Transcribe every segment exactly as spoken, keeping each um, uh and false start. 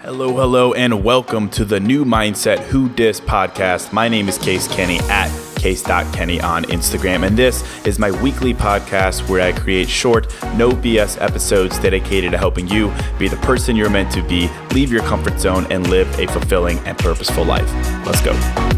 Hello, hello, and welcome to the New Mindset Who Dis podcast. My name is Case Kenny at case dot kenny on Instagram, and this is my weekly podcast where I create short, no B S episodes dedicated to helping you be the person you're meant to be, leave your comfort zone, and live a fulfilling and purposeful life. Let's go.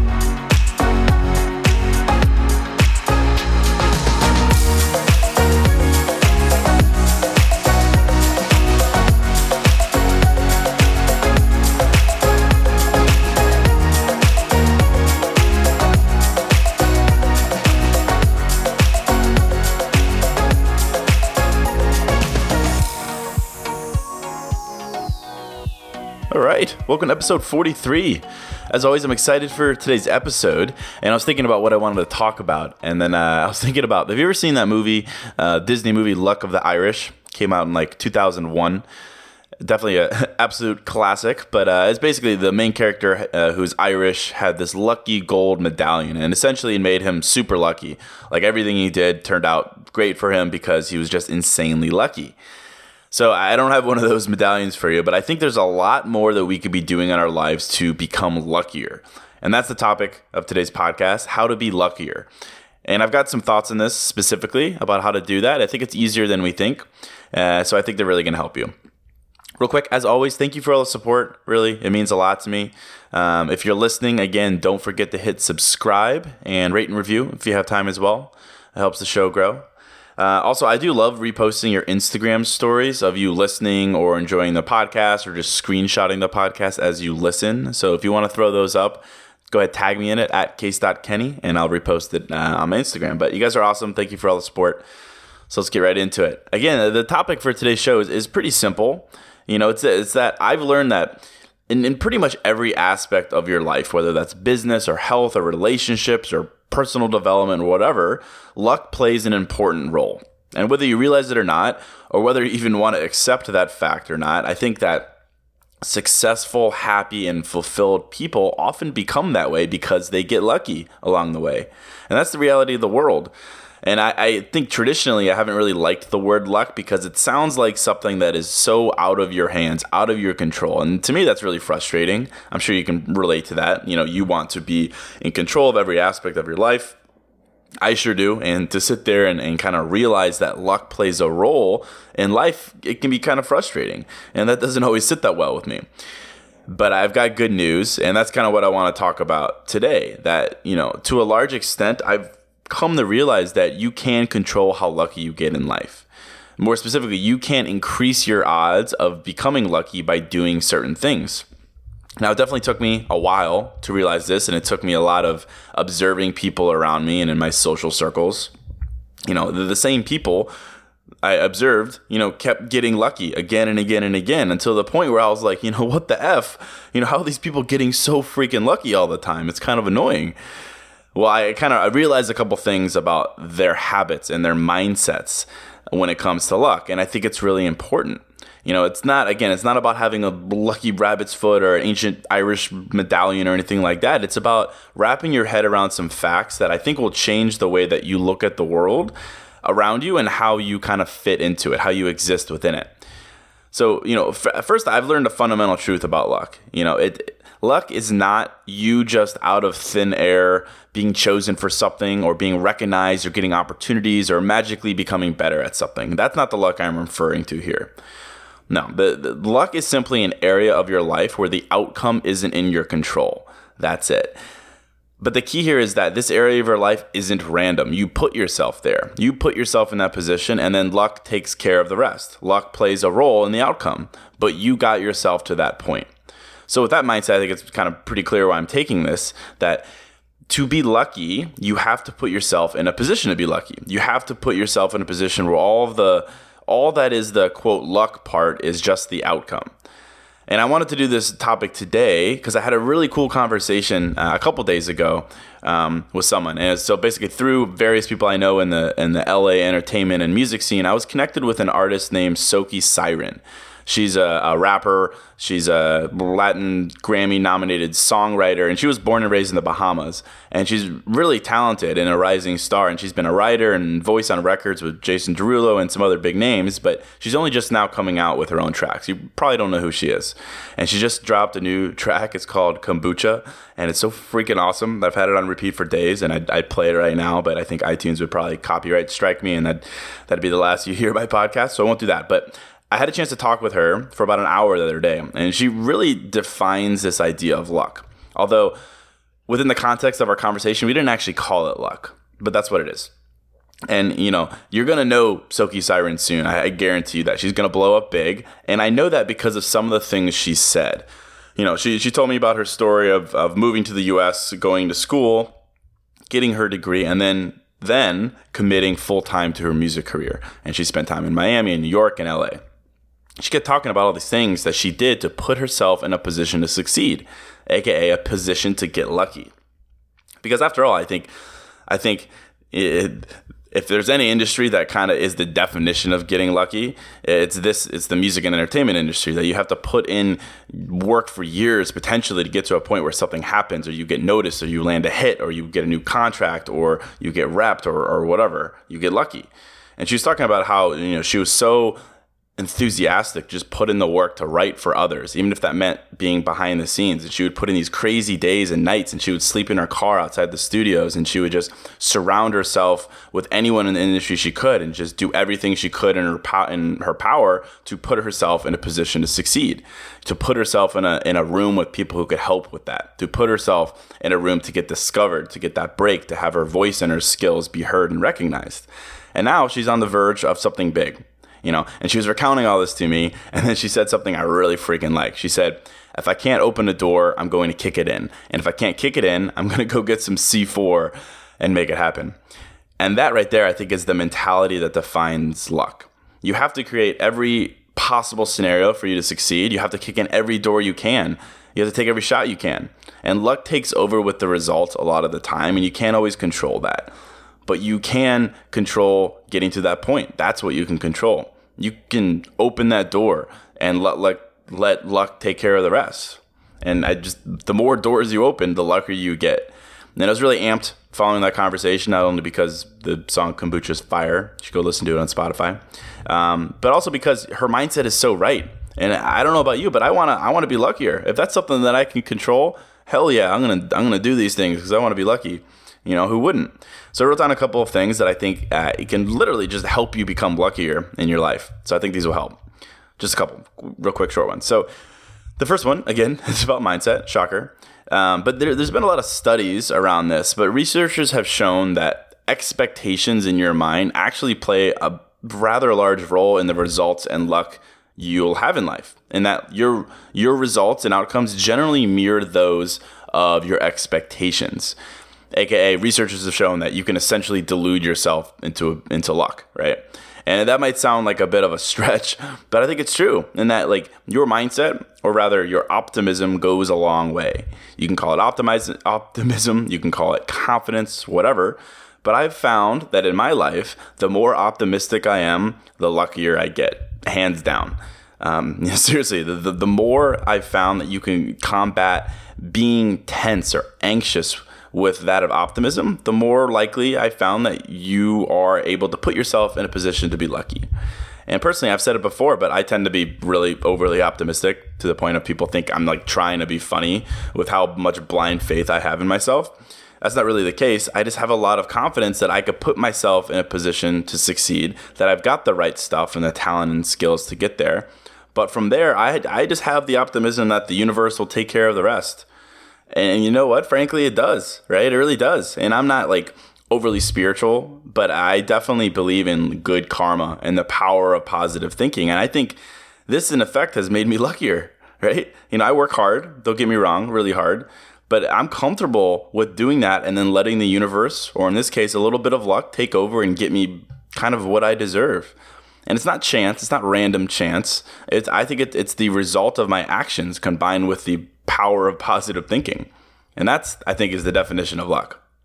All right, welcome to episode forty-three. As always, I'm excited for today's episode, and I was thinking about what I wanted to talk about, and then uh, I was thinking about, have you ever seen that movie, uh, Disney movie, Luck of the Irish? Came out in like two thousand one. Definitely an absolute classic, but uh, it's basically the main character uh, who's Irish had this lucky gold medallion, and essentially it made him super lucky. Like everything he did turned out great for him because he was just insanely lucky. So I don't have one of those medallions for you, but I think there's a lot more that we could be doing in our lives to become luckier. And that's the topic of today's podcast, how to be luckier. And I've got some thoughts on this specifically about how to do that. I think it's easier than we think. Uh, so I think they're really going to help you. Real quick, as always, thank you for all the support. Really, it means a lot to me. Um, if you're listening, again, don't forget to hit subscribe and rate and review if you have time as well. It helps the show grow. Uh, also, I do love reposting your Instagram stories of you listening or enjoying the podcast or just screenshotting the podcast as you listen. So if you want to throw those up, go ahead, tag me in it at case dot kenny, and I'll repost it uh, on my Instagram. But you guys are awesome. Thank you for all the support. So let's get right into it. Again, the topic for today's show is, is pretty simple. You know, it's, it's that I've learned that in, in pretty much every aspect of your life, whether that's business or health or relationships or personal development or whatever, luck plays an important role. And whether you realize it or not, or whether you even want to accept that fact or not, I think that successful, happy, and fulfilled people often become that way because they get lucky along the way. And that's the reality of the world. And I, I think traditionally I haven't really liked the word luck because it sounds like something that is so out of your hands, out of your control. And to me, that's really frustrating. I'm sure you can relate to that. You know, you want to be in control of every aspect of your life. I sure do. And to sit there and, and kind of realize that luck plays a role in life, it can be kind of frustrating. And that doesn't always sit that well with me. But I've got good news. And that's kind of what I want to talk about today. That, you know, to a large extent, I've come to realize that you can control how lucky you get in life. More specifically, you can increase your odds of becoming lucky by doing certain things. Now, it definitely took me a while to realize this, and it took me a lot of observing people around me and in my social circles. You know, the, the same people I observed, you know, kept getting lucky again and again and again until the point where I was like, you know, what the F? You know, how are these people getting so freaking lucky all the time? It's kind of annoying. Well, I kind of I realized a couple things about their habits and their mindsets when it comes to luck. And I think it's really important. You know, it's not, again, it's not about having a lucky rabbit's foot or an ancient Irish medallion or anything like that. It's about wrapping your head around some facts that I think will change the way that you look at the world around you and how you kind of fit into it, how you exist within it. So, you know, f- first, I've learned a fundamental truth about luck. You know, it luck is not you just out of thin air being chosen for something or being recognized or getting opportunities or magically becoming better at something. That's not the luck I'm referring to here. No, the, the luck is simply an area of your life where the outcome isn't in your control. That's it. But the key here is that this area of your life isn't random. You put yourself there. You put yourself in that position, and then luck takes care of the rest. Luck plays a role in the outcome, but you got yourself to that point. So with that mindset, I think it's kind of pretty clear why I'm taking this, that to be lucky, you have to put yourself in a position to be lucky. You have to put yourself in a position where all of the all that is the quote luck part is just the outcome. And I wanted to do this topic today because I had a really cool conversation uh, a couple days ago um, with someone. And so basically through various people I know in the in the L A entertainment and music scene, I was connected with an artist named Soki Siren. She's a, a rapper. She's a Latin Grammy nominated songwriter, and she was born and raised in the Bahamas. And she's really talented and a rising star. And she's been a writer and voice on records with Jason Derulo and some other big names, but she's only just now coming out with her own tracks. You probably don't know who she is. And she just dropped a new track. It's called Kombucha, and it's so freaking awesome. I've had it on repeat for days, and I'd, I'd play it right now, but I think iTunes would probably copyright strike me, and that, that'd be the last you hear of my podcast, so I won't do that. But I had a chance to talk with her for about an hour the other day, and she really defines this idea of luck. Although within the context of our conversation, we didn't actually call it luck, but that's what it is. And, you know, you're going to know Silky Siren soon. I, I guarantee you that. She's going to blow up big, and I know that because of some of the things she said. You know, she she told me about her story of, of moving to the U S, going to school, getting her degree, and then then committing full-time to her music career. And she spent time in Miami and New York and L A. She kept talking about all these things that she did to put herself in a position to succeed, aka a position to get lucky. Because after all, I think, I think it, if there's any industry that kind of is the definition of getting lucky, it's this. It's the music and entertainment industry, that you have to put in work for years potentially to get to a point where something happens, or you get noticed, or you land a hit, or you get a new contract, or you get repped, or or whatever. You get lucky. And she was talking about how, you know, she was so enthusiastic, just put in the work to write for others, even if that meant being behind the scenes. And she would put in these crazy days and nights, and she would sleep in her car outside the studios, and she would just surround herself with anyone in the industry she could, and just do everything she could in her po- in her power to put herself in a position to succeed, to put herself in a in a room with people who could help with that, to put herself in a room to get discovered, to get that break, to have her voice and her skills be heard and recognized. And now she's on the verge of something big. You know, and she was recounting all this to me, and then she said something I really freaking like. She said, if I can't open a door, I'm going to kick it in. And if I can't kick it in, I'm going to go get some C four and make it happen. And that right there, I think, is the mentality that defines luck. You have to create every possible scenario for you to succeed. You have to kick in every door you can. You have to take every shot you can. And luck takes over with the result a lot of the time, and you can't always control that. But you can control getting to that point. That's what you can control. You can open that door and let let, let luck take care of the rest. And I just, the more doors you open, the luckier you get. And I was really amped following that conversation, not only because the song Kombucha is fire, you should go listen to it on Spotify, um, but also because her mindset is so right. And I don't know about you, but I wanna I wanna be luckier. If that's something that I can control, hell yeah, I'm gonna I'm gonna do these things because I want to be lucky. You know, who wouldn't? So I wrote down a couple of things that I think uh, it can literally just help you become luckier in your life. So I think these will help. Just a couple, real quick, short ones. So the first one, again, is about mindset. Shocker. Um, but there, there's been a lot of studies around this. But researchers have shown that expectations in your mind actually play a rather large role in the results and luck you'll have in life. And that your your results and outcomes generally mirror those of your expectations. A K A researchers have shown that you can essentially delude yourself into into luck, right? And that might sound like a bit of a stretch, but I think it's true. In that, like, your mindset, or rather your optimism, goes a long way. You can call it optimize, optimism, you can call it confidence, whatever. But I've found that in my life, the more optimistic I am, the luckier I get, hands down. Um, seriously, the, the the more I've found that you can combat being tense or anxious with that of optimism, the more likely I found that you are able to put yourself in a position to be lucky. And personally, I've said it before, but I tend to be really overly optimistic to the point of people think I'm like trying to be funny with how much blind faith I have in myself. That's not really the case. I just have a lot of confidence that I could put myself in a position to succeed, that I've got the right stuff and the talent and skills to get there. But from there, I I just have the optimism that the universe will take care of the rest. And you know what? Frankly, it does, right? It really does. And I'm not like overly spiritual, but I definitely believe in good karma and the power of positive thinking. And I think this, in effect, has made me luckier, right? You know, I work hard, don't get me wrong, really hard, but I'm comfortable with doing that and then letting the universe, or in this case, a little bit of luck, take over and get me kind of what I deserve. And it's not chance, it's not random chance. It's, I think it, it's the result of my actions combined with the power of positive thinking. And that's, I think, is the definition of luck.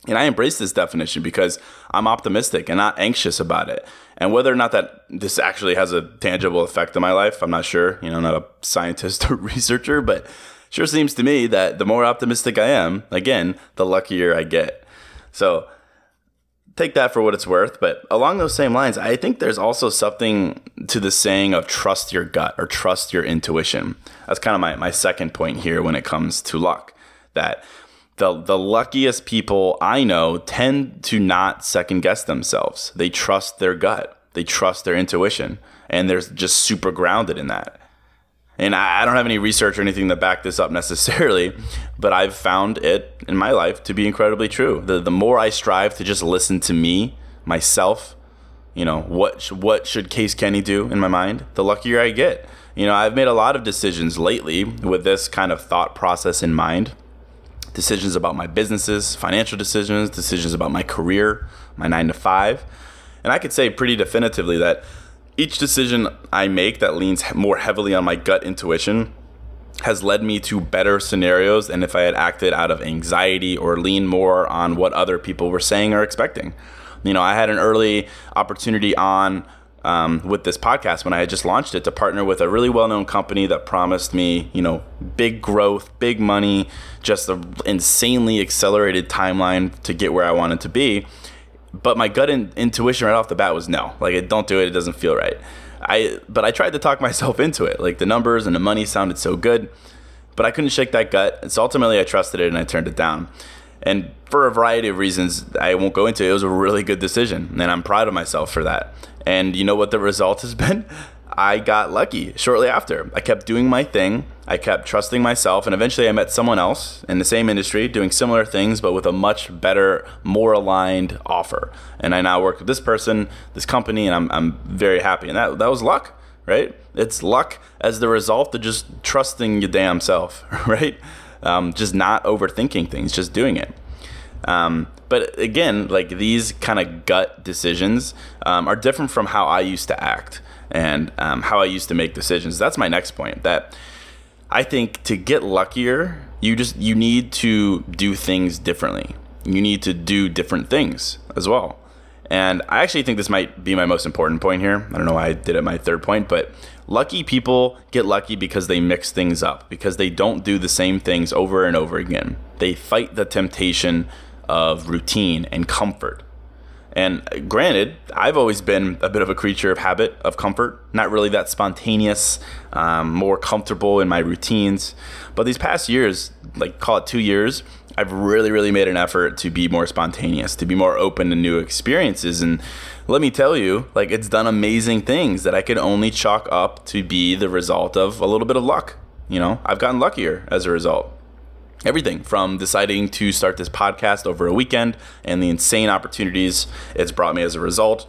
And I embrace this definition because I'm optimistic and not anxious about it. And whether or not that this actually has a tangible effect on my life, I'm not sure. You know, I'm not a scientist or researcher, but it sure seems to me that the more optimistic I am, again, the luckier I get. So take that for what it's worth. But along those same lines, I think there's also something to the saying of trust your gut or trust your intuition. That's kind of my, my second point here when it comes to luck, that The the luckiest people I know tend to not second guess themselves. They trust their gut. They trust their intuition. And they're just super grounded in that. And I, I don't have any research or anything to back this up necessarily, but I've found it in my life to be incredibly true. The the more I strive to just listen to me, myself, you know, what sh- what should Case Kenny do in my mind, the luckier I get. You know, I've made a lot of decisions lately with this kind of thought process in mind. Decisions about my businesses, financial decisions, decisions about my career, my nine to five. And I could say pretty definitively that each decision I make that leans more heavily on my gut intuition has led me to better scenarios than if I had acted out of anxiety or lean more on what other people were saying or expecting. You know, I had an early opportunity on Um, with this podcast when I had just launched it to partner with a really well-known company that promised me, you know, big growth, big money, just an insanely accelerated timeline to get where I wanted to be. But my gut in- intuition right off the bat was no, like, don't do it. It doesn't feel right. I, but I tried to talk myself into it. Like, the numbers and the money sounded so good, but I couldn't shake that gut. And so ultimately I trusted it and I turned it down. And for a variety of reasons I won't go into, it was a really good decision. And I'm proud of myself for that. And you know what the result has been? I got lucky shortly after. I kept doing my thing. I kept trusting myself. And eventually I met someone else in the same industry doing similar things, but with a much better, more aligned offer. And I now work with this person, this company, and I'm I'm very happy. And that that was luck, right? It's luck as the result of just trusting your damn self, right? Um, just not overthinking things, just doing it. Um, but again, like, these kind of gut decisions um, are different from how I used to act and um, how I used to make decisions. That's my next point, that I think to get luckier, you just you need to do things differently. You need to do different things as well. And I actually think this might be my most important point here. I don't know why I did it my third point, but lucky people get lucky because they mix things up, because they don't do the same things over and over again. They fight the temptation of routine and comfort. And granted, I've always been a bit of a creature of habit, of comfort, not really that spontaneous, um, more comfortable in my routines. But these past years, like call it two years, I've really, really made an effort to be more spontaneous, to be more open to new experiences. And let me tell you, like, it's done amazing things that I could only chalk up to be the result of a little bit of luck. You know, I've gotten luckier as a result. Everything from deciding to start this podcast over a weekend and the insane opportunities it's brought me as a result,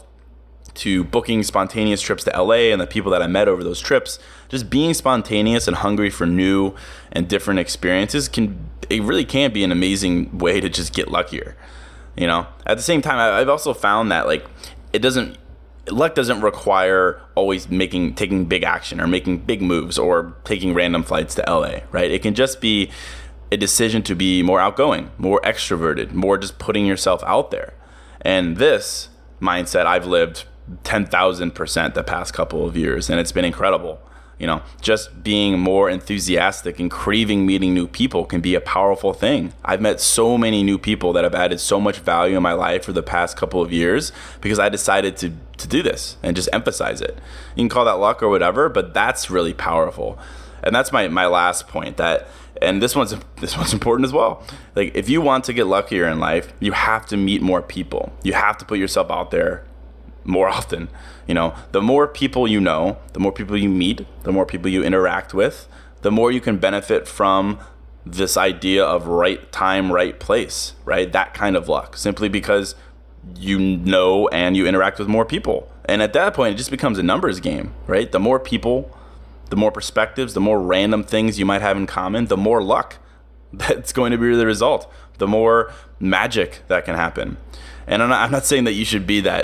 to booking spontaneous trips to L A and the people that I met over those trips. Just being spontaneous and hungry for new and different experiences can it really can be an amazing way to just get luckier. You know, at the same time, I've also found that, like, it doesn't luck doesn't require always making taking big action or making big moves or taking random flights to L A, right? It can just be a decision to be more outgoing, more extroverted, more just putting yourself out there. And this mindset I've lived ten thousand percent the past couple of years, and it's been incredible. You know, just being more enthusiastic and craving meeting new people can be a powerful thing. I've met so many new people that have added so much value in my life for the past couple of years because I decided to to do this and just emphasize it. You can call that luck or whatever, but that's really powerful. And that's my, my last point, that, and this one's this one's important as well. Like, if you want to get luckier in life, you have to meet more people. You have to put yourself out there more often. You know, the more people you know, the more people you meet, the more people you interact with, the more you can benefit from this idea of right time, right place, right? That kind of luck, simply because you know and you interact with more people. And at that point, it just becomes a numbers game, right? The more people, the more perspectives, the more random things you might have in common, the more luck that's going to be the result, the more magic that can happen. And I'm not, I'm not saying that you should be that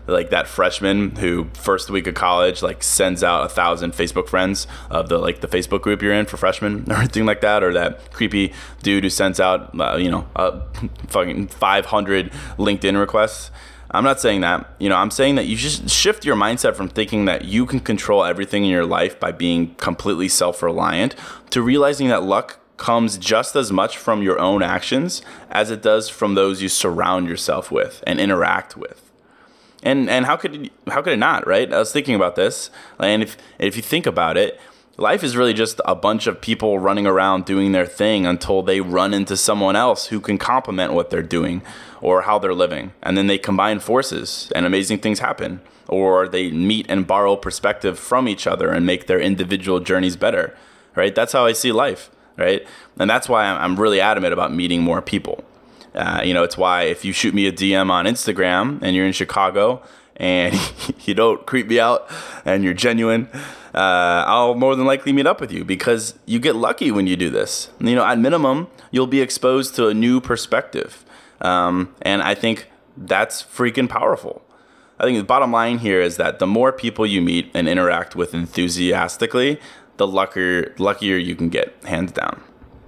like that freshman who first week of college like sends out a thousand Facebook friends of the like the Facebook group you're in for freshmen or anything like that, or that creepy dude who sends out uh, you know uh, fucking five hundred LinkedIn requests. I'm not saying that. You know, I'm saying that you just shift your mindset from thinking that you can control everything in your life by being completely self-reliant to realizing that luck comes just as much from your own actions as it does from those you surround yourself with and interact with. And and how could it, how could it not, right? I was thinking about this, and if if you think about it, life is really just a bunch of people running around doing their thing until they run into someone else who can complement what they're doing or how they're living. And then they combine forces and amazing things happen. Or they meet and borrow perspective from each other and make their individual journeys better, right? That's how I see life, right? And that's why I'm really adamant about meeting more people. Uh, you know, it's why if you shoot me a D M on Instagram and you're in Chicago and you don't creep me out and you're genuine, uh, I'll more than likely meet up with you because you get lucky when you do this. You know, at minimum, you'll be exposed to a new perspective. Um, and I think that's freaking powerful. I think the bottom line here is that the more people you meet and interact with enthusiastically, the luckier, luckier you can get, hands down.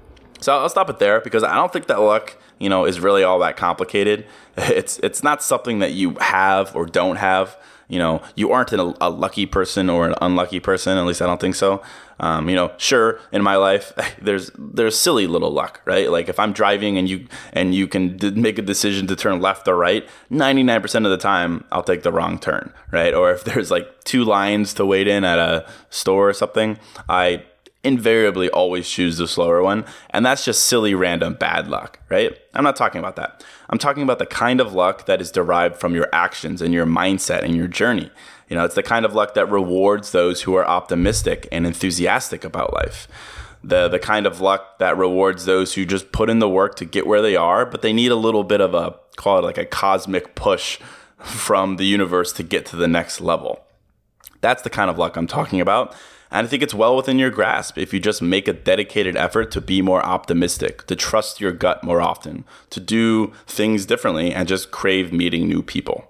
So I'll stop it there because I don't think that luck, you know, is really all that complicated. It's it's not something that you have or don't have. You know, you aren't an, a lucky person or an unlucky person. At least I don't think so. Um, you know, sure, in my life, there's there's silly little luck, right? Like if I'm driving and you and you can d- make a decision to turn left or right, ninety-nine percent of the time I'll take the wrong turn, right? Or if there's like two lines to wait in at a store or something, I invariably always choose the slower one. And that's just silly, random, bad luck, right? I'm not talking about that. I'm talking about the kind of luck that is derived from your actions and your mindset and your journey. You know, it's the kind of luck that rewards those who are optimistic and enthusiastic about life. The the kind of luck that rewards those who just put in the work to get where they are, but they need a little bit of a, call it like a cosmic push from the universe to get to the next level. That's the kind of luck I'm talking about. And I think it's well within your grasp if you just make a dedicated effort to be more optimistic, to trust your gut more often, to do things differently, and just crave meeting new people.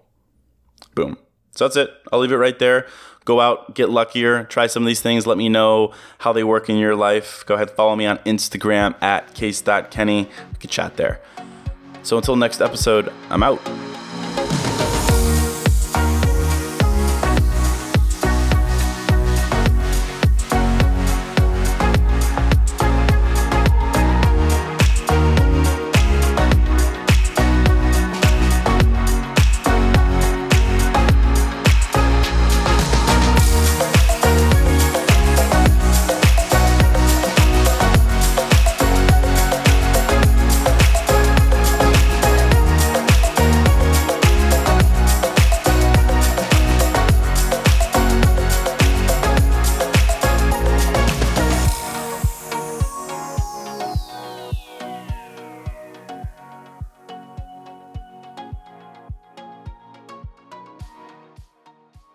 Boom. So that's it. I'll leave it right there. Go out, get luckier, try some of these things. Let me know how they work in your life. Go ahead, follow me on Instagram at case dot kenny. We can chat there. So until next episode, I'm out.